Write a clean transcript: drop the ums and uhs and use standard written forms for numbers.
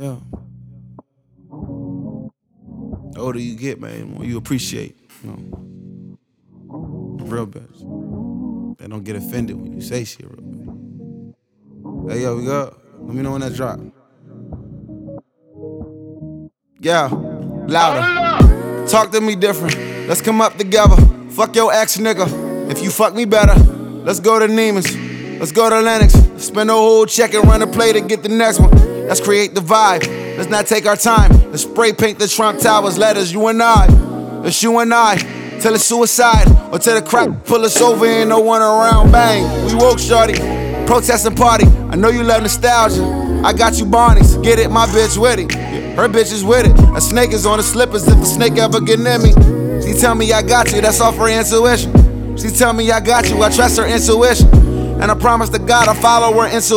Yeah. The older you get, man, the more you appreciate, real bitch. They don't get offended when you say shit real bitch. Hey, yo, we go. Let me know when that drop. Yeah, louder. Talk to me different. Let's come up together. Fuck your ex, nigga. If you fuck me better, let's go to Neiman's. Let's go to Lennox. Spend a whole check and run a play to get the next one. Let's create the vibe. Let's not take our time. Let's spray paint the Trump Towers letters, you and I. It's you and I. Till it's suicide or till the crap pull us over and no one around. Bang, we woke shorty. Protest and party. I know you love nostalgia. I got you Barneys. Get it, my bitch with it. Her bitch is with it. A snake is on the slippers if a snake ever get near me. She tell me I got you, that's off her intuition. She tell me I got you, I trust her intuition. And I promise to God I follow her intuition.